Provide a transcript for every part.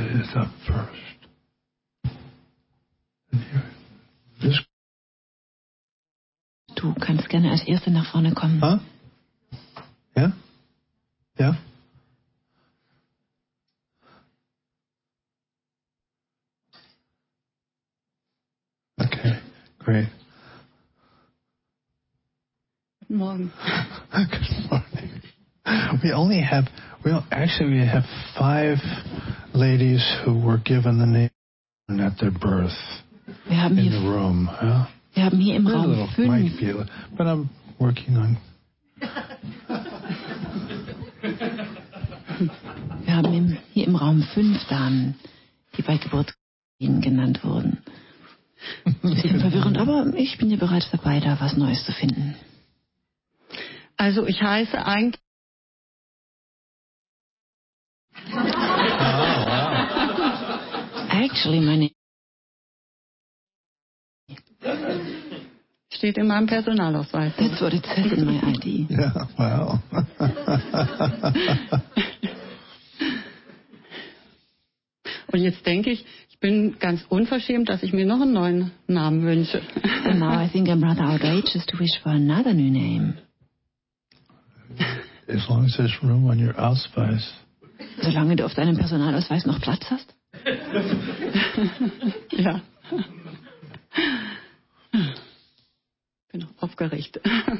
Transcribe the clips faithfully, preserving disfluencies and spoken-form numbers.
is up first. And you, this. Du kannst gerne als Erste nach vorne kommen. Huh? Yeah? Yeah? Okay, great. Good morning. Good morning. We only have, well, actually we have five ladies who were given the name at their birth Wir haben in hier, the room. Yeah? wir haben hier im A Raum little, fünf. might be a little, but I'm working on. Wir haben im, hier im Raum fünf Damen, die bei Geburt genannt wurden. Ein bisschen verwirrend, aber ich bin ja bereits dabei, da was Neues zu finden. Also ich heiße eigentlich... Actually, meine... Steht in meinem Personalausweis. That's what it says in my I D. Yeah, wow. Und jetzt denke ich, ich bin ganz unverschämt, dass ich mir noch einen neuen Namen wünsche. And now I think I'm rather outrageous to wish for another new name. As long as there's room on your Ausweis. Solange du auf deinem Personalausweis noch Platz hast? Ja. Bin auch aufgeregt.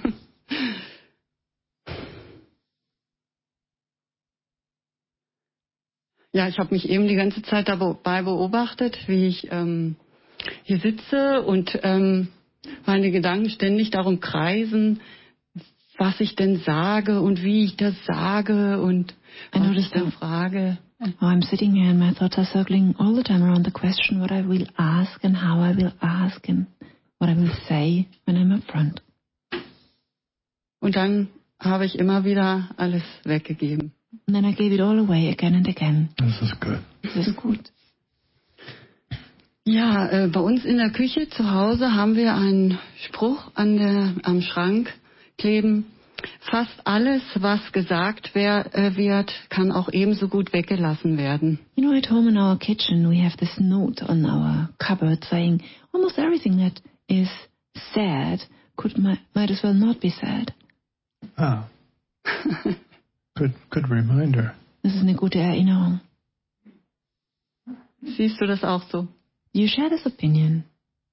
Ja, ich habe mich eben die ganze Zeit dabei beobachtet, wie ich ähm, hier sitze und ähm, meine Gedanken ständig darum kreisen, was ich denn sage und wie ich das sage und was ich dann frage. Oh, I'm sitting here and my thoughts are circling all the time around the question what I will ask and how I will ask and what I will say when I'm up front. Und dann habe ich immer wieder alles weggegeben. And then I gave it all away again and again. This is good. Das ist gut. Ja, äh, bei uns in der Küche zu Hause haben wir einen Spruch an der, am Schrank kleben. Fast alles, was gesagt wer, äh, wird, kann auch ebenso gut weggelassen werden. You know, at home in our kitchen we have this note on our cupboard saying almost everything that is said could might, might as well not be said. Ah. Good, good reminder. Das ist eine gute Erinnerung. Siehst du das auch so? You share this opinion.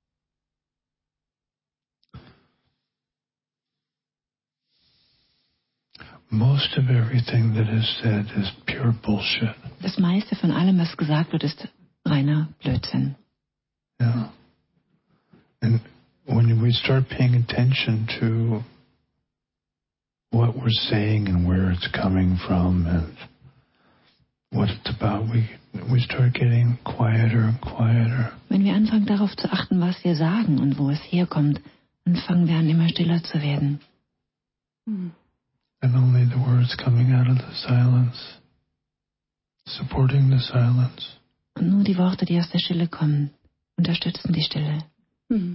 Most of everything that is said is pure bullshit. Das meiste von allem, was gesagt wird, ist reiner Blödsinn. Yeah. And when we start paying attention to what we're saying and where it's coming from and what it's about, we we start getting quieter and quieter. Wenn wir anfangen darauf zu achten, was wir sagen und wo es herkommt, dann fangen wir an, immer stiller zu werden. Hm. And only the words coming out of the silence, supporting the silence. Und nur die Worte, die aus der Stille kommen, unterstützen die Stille. Hm.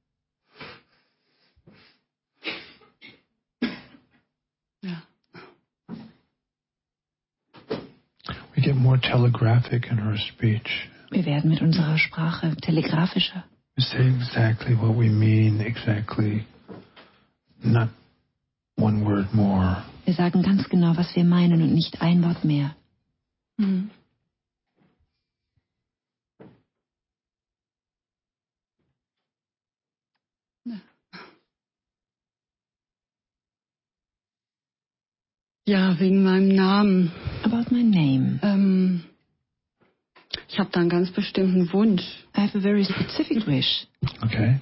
Ja. We get more telegraphic in our speech. Wir werden mit unserer Sprache telegrafischer. We say exactly what we mean, exactly, not one word more. Wir sagen ganz genau, was wir meinen und nicht ein Wort mehr. Hm. Ja, wegen meinem Namen. About my name. Ähm, ich habe da einen ganz bestimmten Wunsch. I have a very specific wish. Okay.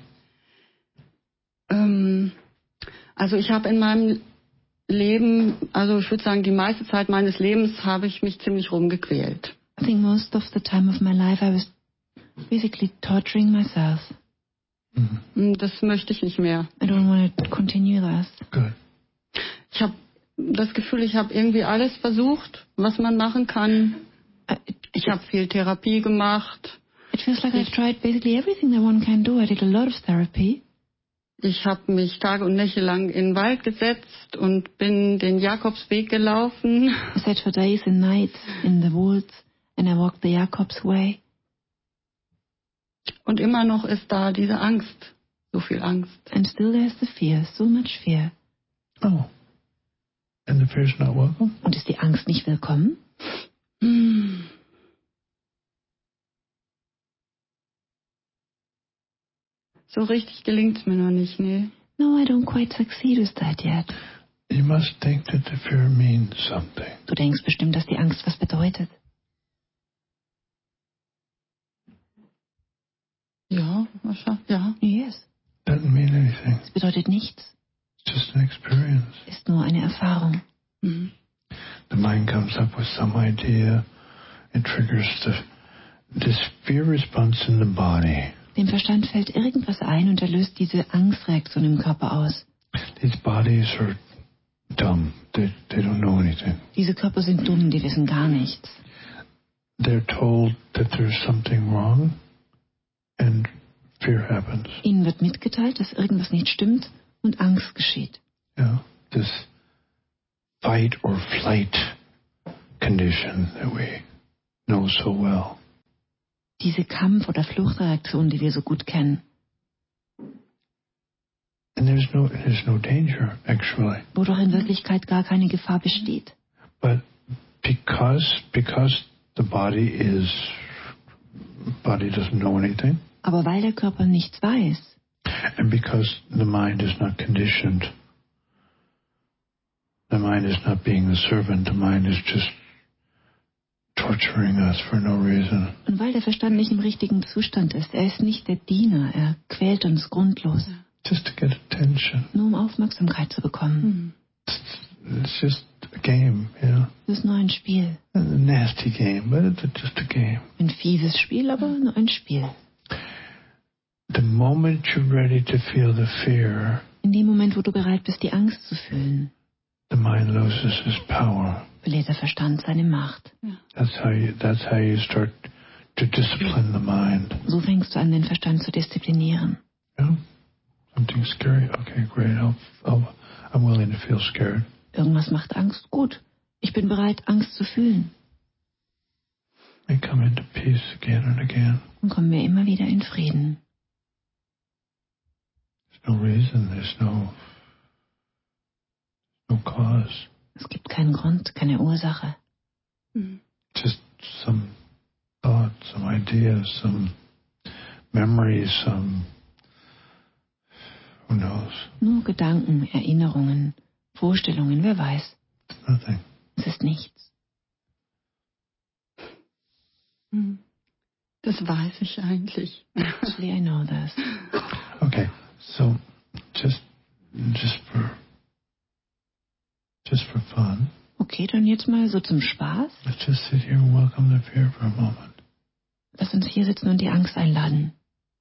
Ähm, also ich habe in meinem Leben, also ich würde sagen, die meiste Zeit meines Lebens habe ich mich ziemlich rumgequält. I think most of the time of my life I was basically torturing myself. Mm-hmm. Das möchte ich nicht mehr. I don't want to continue that. Good. Ich habe das Gefühl, ich habe irgendwie alles versucht, was man machen kann. Ich habe viel Therapie gemacht. It feels like I've tried basically everything that one can do. I did a lot of therapy. Ich habe mich Tage und Nächte lang in den Wald gesetzt und bin den Jakobsweg gelaufen. I sat for days and nights in the woods and I walked the Jakob's way. Und immer noch ist da diese Angst, so viel Angst. And still there's the fear, so much fear. Oh. And the fear's not welcome? Und ist die Angst nicht willkommen? Hm. So richtig gelingt's mir noch nicht, nee. No, I don't quite succeed with that yet. You must think that the fear means something. Du denkst bestimmt, dass die Angst was bedeutet. Ja, wahrscheinlich, ja. Yes. Doesn't mean anything. Es bedeutet nichts. It's just an experience. Ist nur eine Erfahrung. Mhm. The mind comes up with some idea. It triggers the this fear response in the body. Dem Verstand fällt irgendwas ein und er löst diese Angstreaktion im Körper aus. These bodies are dumb. They they don't know anything. Diese Körper sind dumm, die wissen gar nichts. They're told that there's something wrong, and fear happens. Ihnen wird mitgeteilt, dass irgendwas nicht stimmt und Angst geschieht. Yeah, this fight or flight condition that we know so well. Diese Kampf- oder Fluchtreaktion, die wir so gut kennen. And there's no there's no danger actually. Wo doch in Wirklichkeit gar keine Gefahr besteht. But because because the body is body doesn't know anything, Aber weil der Körper nichts weiß and because the mind is not conditioned, the mind is not being the servant, the mind is just torturing us for no reason. und weil der Verstand nicht im richtigen Zustand ist, er ist nicht der Diener, er quält uns grundlos, Just to get attention. nur um Aufmerksamkeit zu bekommen. It's, it's just a game, you know. Das ist nur ein Spiel. A nasty game, but it's just a game. Ein fieses Spiel, aber nur ein Spiel. The moment you're ready to feel the fear, In dem Moment, wo du bereit bist, die Angst zu fühlen, the mind loses its power. verliert der Verstand seine Macht. That's how you. That's how you start to discipline the mind. So fängst du an, den Verstand zu disziplinieren. Yeah, something scary. Okay, great. I'll, I'll, I'm willing to feel scared. Irgendwas macht Angst. Gut, ich bin bereit, Angst zu fühlen. And come into peace again and again. Dann kommen wir immer wieder in Frieden. There's no reason. There's no no cause. Es gibt keinen Grund, keine Ursache. Just some thought, some ideas, some memories, some who knows. Nur Gedanken, Erinnerungen, Vorstellungen, wer weiß. It's nothing. Es ist nichts. Das weiß ich eigentlich. Actually, I know this. Okay, so just just for just for fun, Okay, dann jetzt mal so zum Spaß. let's just sit here and welcome the fear for a moment. Lass uns hier sitzen und die Angst einladen.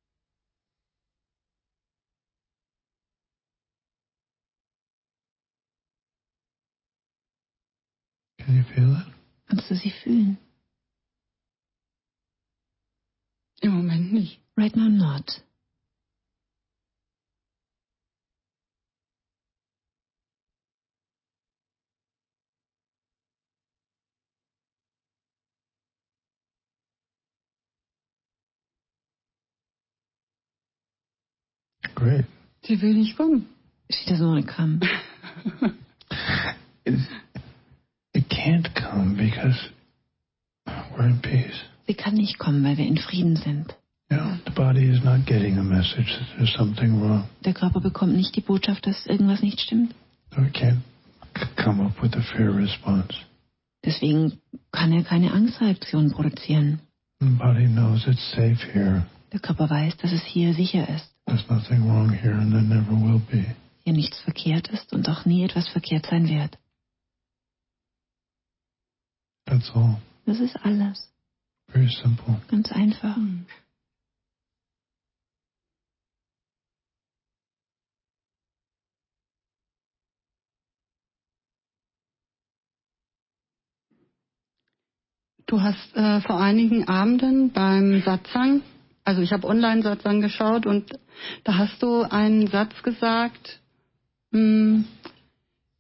Can you feel it? Kannst du sie fühlen? Im Moment nicht. Right now not. Great. Sie will nicht kommen. She doesn't want to come. It, it can't come because we're in peace. Sie kann nicht kommen, weil wir in Frieden sind. You know, the body is not getting a message that there's something wrong. Der Körper bekommt nicht die Botschaft, dass irgendwas nicht stimmt. So it can't c- come up with a fear response. Deswegen kann er keine Angstreaktion produzieren. The body knows it's safe here. Der Körper weiß, dass es hier sicher ist, There's nothing wrong here and there never will be. hier nichts verkehrt ist und auch nie etwas verkehrt sein wird. That's all. Das ist alles. Very simple. Ganz einfach. Du hast äh, vor einigen Abenden beim Satsang, also ich habe Online-Satsang geschaut und da hast du einen Satz gesagt, mh,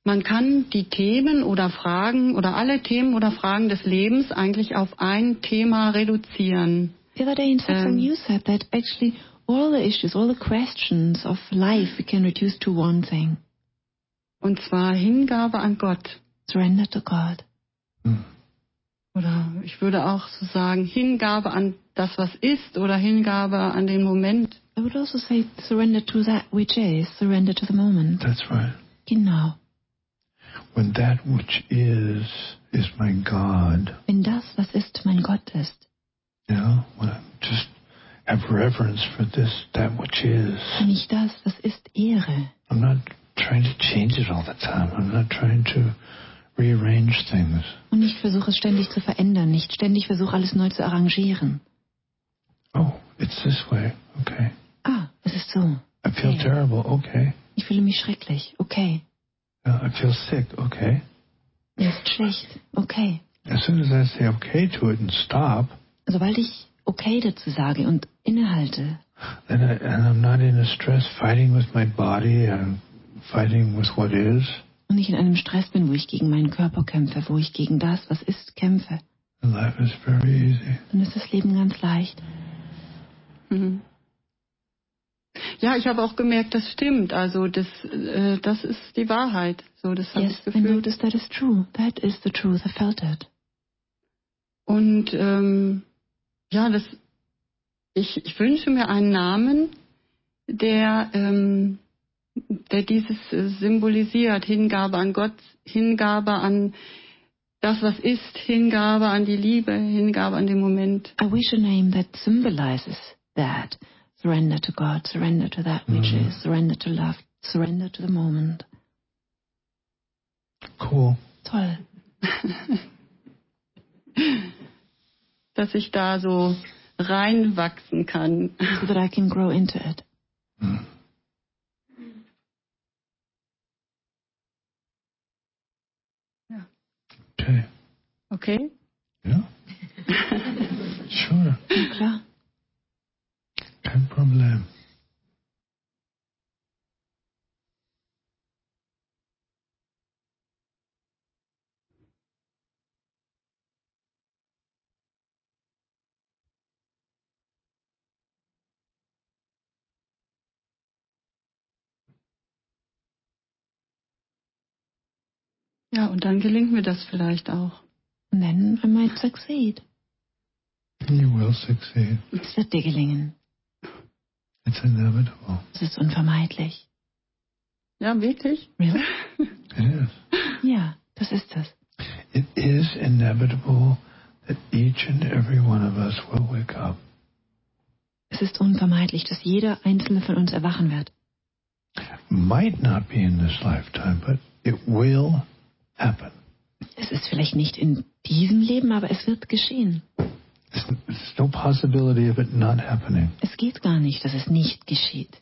man kann die Themen oder Fragen oder alle Themen oder Fragen des Lebens eigentlich auf ein Thema reduzieren. The other day in Satsang, Ähm, you said that actually all the issues, all the questions of life we can reduce to one thing. Und zwar Hingabe an Gott. Surrender to God. Mm. Oder ich würde auch so sagen, Hingabe an das, was ist, oder Hingabe an den Moment. I would also say surrender to that which is, surrender to the moment. That's right. Genau. When that which is is my God, Wenn das, was ist, mein Gott ist. you know, when I just have reverence for this, that which is. Wenn ich das, was ist, ehre. I'm not trying to change it all the time. I'm not trying to rearrange things. Und nicht versuche es ständig zu verändern, nicht ständig versuche alles neu zu arrangieren. Oh, it's this way. Okay. Ah, es ist so. I feel Okay. terrible. Okay. Ich fühle mich schrecklich. Okay. Uh, I feel sick. Okay. Mir ist schlecht. Okay. As soon as I say okay to it and stop, Sobald ich okay dazu sage und innehalte, then I, and I'm not in a stress fighting with my body and fighting with what is, und ich in einem Stress bin, wo ich gegen meinen Körper kämpfe, wo ich gegen das, was ist, kämpfe, then life is very easy. dann ist das Leben ganz leicht. Mhm. Ja, ich habe auch gemerkt, das stimmt. Also das, äh, das ist die Wahrheit. So, das habe Yes, ich I gefühlt. noticed that is true. That is the truth. I felt it. Und ähm, ja, das, ich, ich wünsche mir einen Namen, der, ähm, der dieses äh, symbolisiert. Hingabe an Gott, Hingabe an das, was ist, Hingabe an die Liebe, Hingabe an den Moment. I wish a name that symbolizes that. Surrender to God, surrender to that which Mhm. is, surrender to love, surrender to the moment. Cool. Toll. Dass ich da so reinwachsen kann. So that I can grow into it. Mm. Ja. Okay. Okay? Yeah. Sure. Na klar. Kein Problem. Ja, und dann gelingt mir das vielleicht auch. And then I might succeed. You will succeed. Es wird dir gelingen. It's inevitable. Es ist unvermeidlich. Ja, wirklich? Really? It is. Ja, das ist es. It is inevitable that each and every one of us will wake up. Es ist unvermeidlich, dass jeder einzelne von uns erwachen wird. Might not be in this lifetime, but it will happen. Es ist vielleicht nicht in diesem Leben, aber es wird geschehen. There's, there's no possibility of it not happening. Es geht gar nicht, dass es nicht geschieht.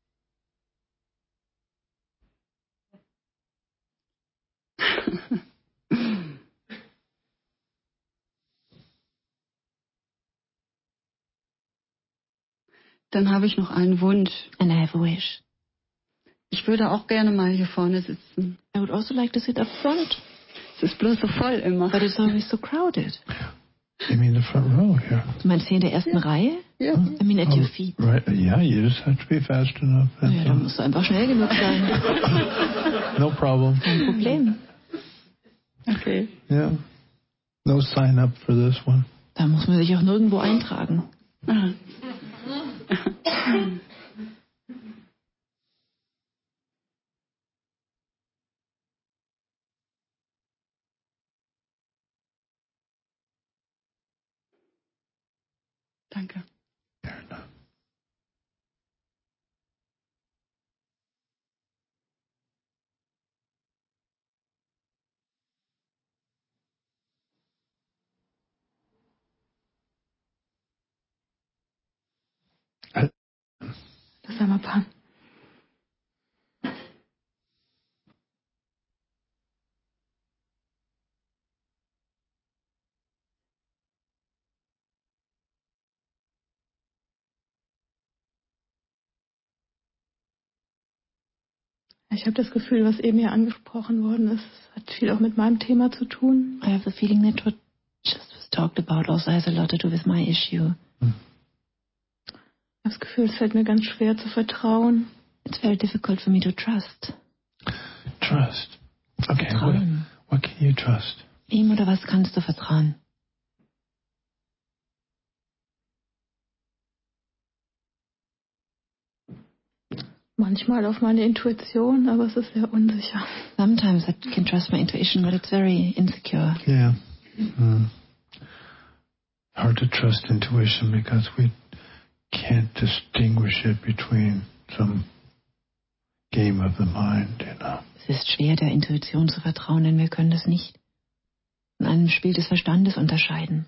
Dann habe ich noch einen Wunsch. And I have a wish. Ich würde auch gerne mal hier vorne sitzen. I would also like to sit up front, Es ist bloß so voll immer. but it's always so crowded. You mean the front row here? Du meinst hier in der ersten Reihe? Ja. I mean at your feet. Right. Yeah, you just have to be fast enough. That's Ja, da all. musst du einfach schnell genug sein. No problem. Kein Problem. Okay. Yeah. No sign up for this one. Da muss man sich auch nirgendwo eintragen. Ah. Danke. Fair enough. I- Das haben wir Pan. Ich habe das Gefühl, was eben hier angesprochen worden ist, hat viel auch mit meinem Thema zu tun. I have the feeling that what just was talked about also has a lot to do with my issue. Hmm. Ich habe das Gefühl, es fällt mir ganz schwer zu vertrauen. It's very difficult for me to trust. Trust. Okay, what, Vertrauen. what can you trust? Ihm oder was kannst du vertrauen? Manchmal auf meine Intuition, aber es ist sehr unsicher. Sometimes I can trust my intuition, but it's very insecure. Yeah. Hmm. Hard to trust intuition because we can't distinguish it between some game of the mind, you know. Es ist schwer, der Intuition zu vertrauen, denn wir können das nicht von einem Spiel des Verstandes unterscheiden.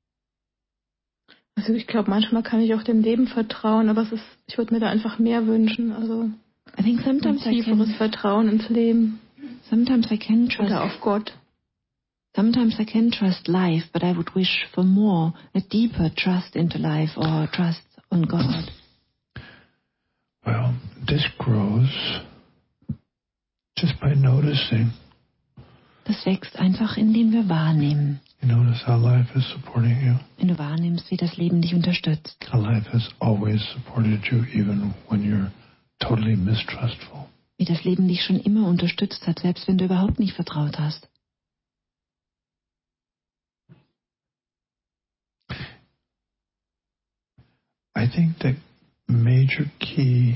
Also ich glaube, manchmal kann ich auch dem Leben vertrauen, aber es ist, ich würde mir da einfach mehr wünschen. Also I think ein sometimes I tieferes can, Vertrauen ins Leben sometimes I can trust, oder auf Gott. sometimes I can trust life, but I would wish for more, a deeper trust into life or trust on God. Well, this grows just by noticing. Das wächst einfach, indem wir wahrnehmen. You notice how life is supporting you. Wenn du wahrnimmst, wie das Leben dich unterstützt. How life has always supported you even when you're totally mistrustful. Wie das Leben dich schon immer unterstützt hat, selbst wenn du überhaupt nicht vertraut hast. I think the major key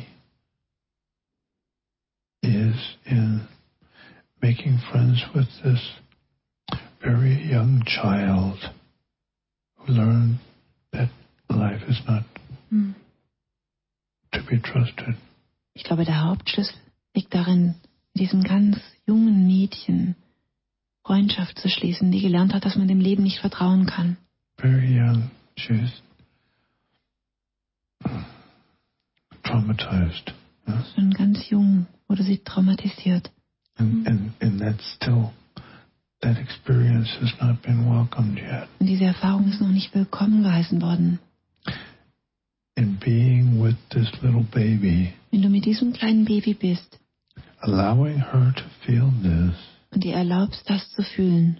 is in making friends with this very young child who learned that life is not Hm. to be trusted. Ich glaube, der Hauptschlüssel liegt darin, mit diesem ganz jungen Mädchen Freundschaft zu schließen, die gelernt hat, dass man dem Leben nicht vertrauen kann. Very young, she's traumatized. Yeah? Schon ganz jung wurde sie traumatisiert. And, and, and that's still, that experience has not been welcomed yet. Und diese Erfahrung ist noch nicht willkommen geheißen worden. In being with this little baby, Wenn du mit diesem kleinen Baby bist allowing her to feel this und dir erlaubst, das zu fühlen,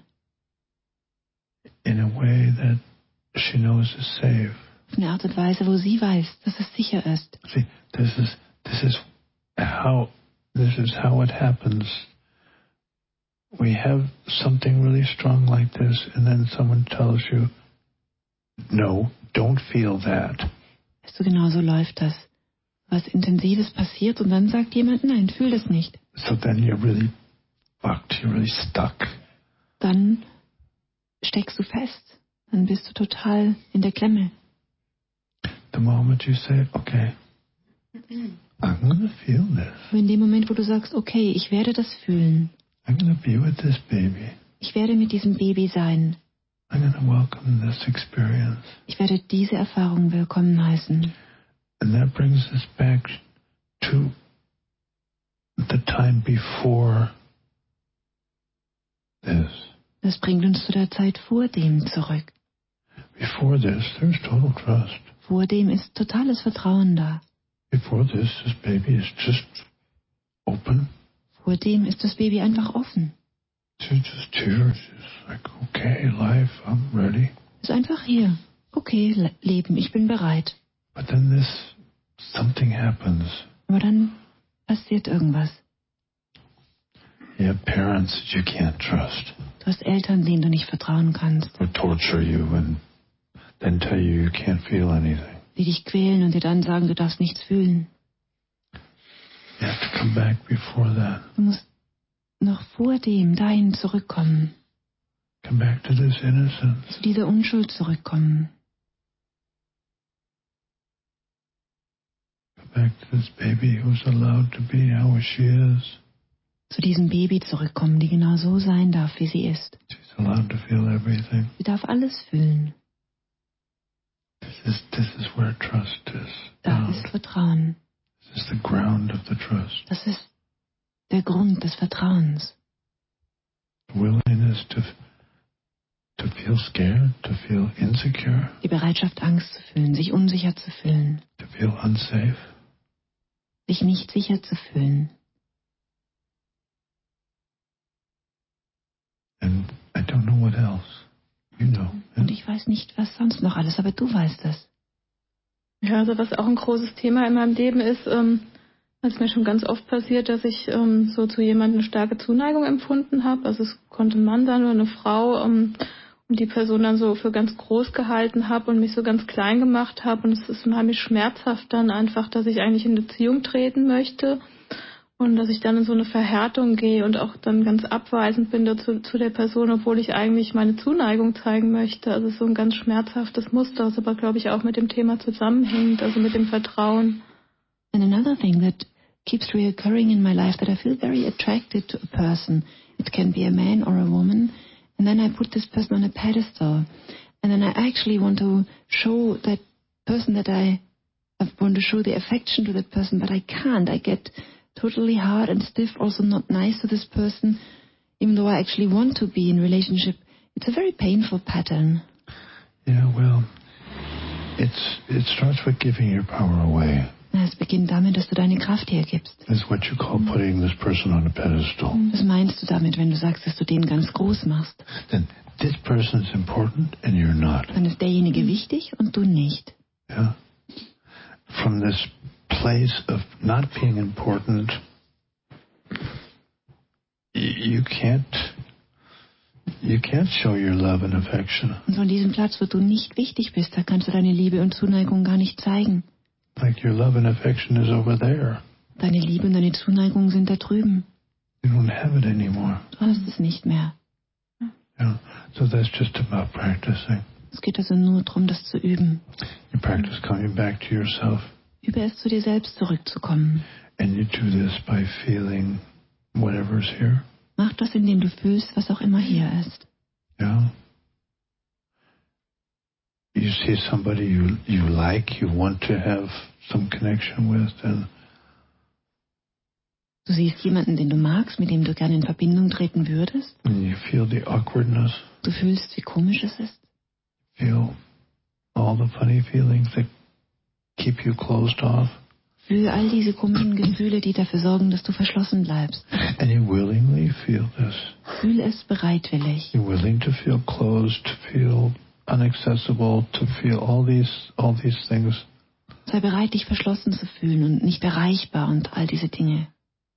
in a way that she knows is safe. auf eine Art und Weise, wo sie weiß, dass es sicher ist. See, this is this is how this is how it happens. We have something really strong like this, and then someone tells you, "No, don't feel that." Weißt du, genau so läuft das. Was Intensives passiert und dann sagt jemand, nein, fühl das nicht. So then you're really fucked. You're really stuck. Dann steckst du fest. Dann bist du total in der Klemme. The moment you say, "Okay, I'm going to feel this. Und in dem Moment, wo du sagst, okay, ich werde das fühlen. I'm going to be with this baby. Ich werde mit diesem Baby sein. I'm going to welcome this experience." Ich werde diese Erfahrung willkommen heißen. And that brings us back to the time before this. Das bringt uns zu der Zeit vor dem zurück. Before this, there's total trust. Vor dem ist totales Vertrauen da. Before this, this baby is just open. Vor dem ist das Baby einfach offen. She's just here. She's like, "Okay, life, I'm ready." Ist einfach hier. Okay, Le- Leben, ich bin bereit. But then this, something happens. Aber dann passiert irgendwas. You have parents that you can't trust. Du hast Eltern, denen du nicht vertrauen kannst. Who torture you and then tell you you can't feel anything. Die dich quälen und dir dann sagen, du darfst nichts fühlen. You have to come back before that. Du musst noch vor dem dahin zurückkommen. Come back to this innocence. Zu dieser Unschuld zurückkommen. Come back to this baby who's allowed to be how she is. Zu diesem Baby zurückkommen, die genau so sein darf, wie sie ist. She's allowed to feel everything. Sie darf alles fühlen. This is this is where trust is. Da found. ist Vertrauen. This is the ground of the trust. Das ist der Grund des Vertrauens. Willingness to to feel scared, to feel insecure, Die Bereitschaft, Angst zu fühlen, sich unsicher zu fühlen, to feel unsafe. sich nicht sicher zu fühlen. And I don't know what else. You know. Und ich weiß nicht, was sonst noch alles, aber du weißt es. Ja, also was auch ein großes Thema in meinem Leben ist, ähm, es ist mir schon ganz oft passiert, dass ich ähm, so zu jemandem eine starke Zuneigung empfunden habe. Also es konnte ein Mann sein oder eine Frau ähm, und die Person dann so für ganz groß gehalten habe und mich so ganz klein gemacht habe. Und es ist unheimlich schmerzhaft dann einfach, dass ich eigentlich in eine Beziehung treten möchte und dass ich dann in so eine Verhärtung gehe und auch dann ganz abweisend bin dazu, zu der Person, obwohl ich eigentlich meine Zuneigung zeigen möchte. Also so ein ganz schmerzhaftes Muster, das aber, glaube ich, auch mit dem Thema zusammenhängt, also mit dem Vertrauen. And another thing that keeps reoccurring in my life, that I feel very attracted to a person. It can be a man or a woman. And then I put this person on a pedestal. And then I actually want to show that person that I, I want to show the affection to that person, but I can't. I get totally hard and stiff, also not nice to this person, even though I actually want to be in relationship. It's a very painful pattern. Yeah, well, it's it starts with giving your power away. Es beginnt damit, dass du deine Kraft hergibst. That's what you call putting this person on a pedestal. Das meinst du damit, wenn du sagst, dass du den ganz groß machst? Then this person's important and you're not. Dann ist derjenige wichtig und du nicht. Yeah. From this place of not being important, you can't you can't show your love and affection. Und von diesem Platz, wo du nicht wichtig bist, da kannst du deine Liebe und Zuneigung gar nicht zeigen. Like your love and affection is over there. Deine Liebe und deine Zuneigung sind da drüben. You don't have it anymore. Du hast es nicht mehr. Yeah. So that's just about practicing. Es geht also nur darum, das zu üben. You practice coming back to yourself. Übe es, zu dir selbst zurückzukommen. And you do this by feeling whatever's here. Mach das, indem du fühlst, was auch immer hier ist. Yeah. You see somebody you you like, you want to have some connection with, and Du siehst jemanden, den du magst, mit dem du gerne in Verbindung treten würdest. and you feel the awkwardness, Du fühlst, wie komisch es ist. feel all the funny feelings that keep you closed off, Fühle all diese komischen Gefühle, die dafür sorgen, dass du verschlossen bleibst. and you willingly feel this. Fühle es bereitwillig. You're willing to feel closed, to feel inaccessible, to feel all these all these things. Sei bereit, dich verschlossen zu fühlen und nicht erreichbar und all diese Dinge.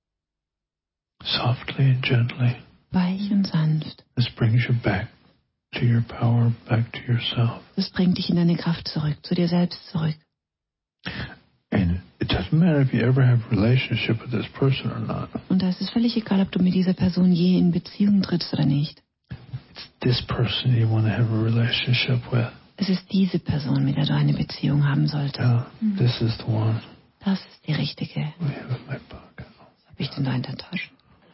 Softly and gently. Weich und sanft. This brings you back to your power, back to yourself. Das bringt dich in deine Kraft zurück, zu dir selbst zurück. And it doesn't matter if you ever have a relationship with this person or not. Und da ist es völlig egal, ob du mit dieser Person je in Beziehung trittst oder nicht. It's this person you want to have a relationship with. Es ist diese Person, mit der du eine Beziehung haben solltest. Yeah, this is the one. Das ist die richtige. We have in my pocket. Was habe ich denn da in der Tasche?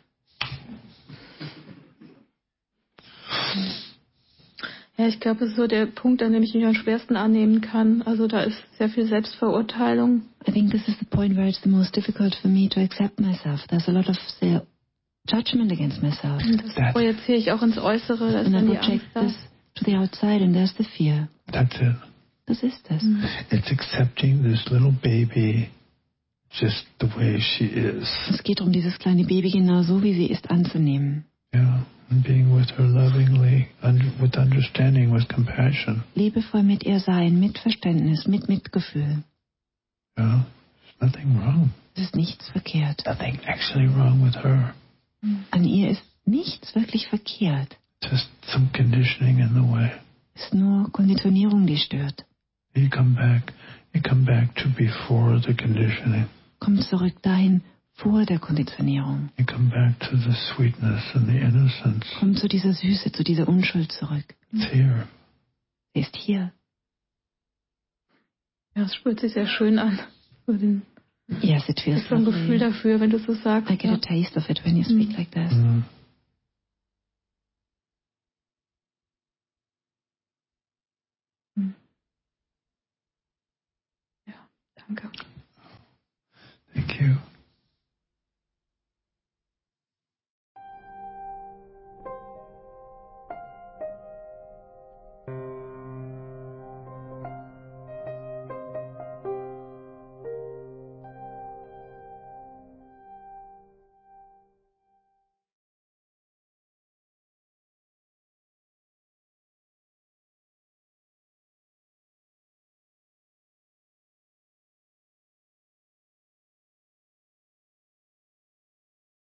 Ja, ich glaube, es ist so der Punkt, an dem ich mich am schwersten annehmen kann. Also da ist sehr viel Selbstverurteilung. I think this is the point where it's the most difficult for me to accept myself. There's a lot of self-judgment against myself. Und das projiziere ich auch ins Äußere, da ist And I dann die project Angst da. this to the outside and there's the fear. That's it. Das ist es. It's accepting this little baby just the way she is. Es geht darum, dieses kleine Baby genau so, wie sie ist, anzunehmen. Yeah, and being with her lovingly, under, with understanding, with compassion. Liebevoll mit ihr sein, mit Verständnis, mit Mitgefühl. Yeah, there's nothing wrong. Es ist nichts verkehrt. Nothing actually wrong with her. An ihr ist nichts wirklich verkehrt. Just some conditioning in the way. Es ist nur Konditionierung, die stört. You come back, you come back to before the conditioning. Komm zurück dahin, vor der Konditionierung. You come back to the sweetness and the innocence. Komm zu dieser Süße, zu dieser Unschuld zurück. It's here. Sie ist hier. Ja, es spürt sich sehr schön an. So den, Yes, it feels so ein lovely. Gefühl dafür, wenn du so sagst. I get ja. a taste of it when you speak like this. Mm. Ja, danke.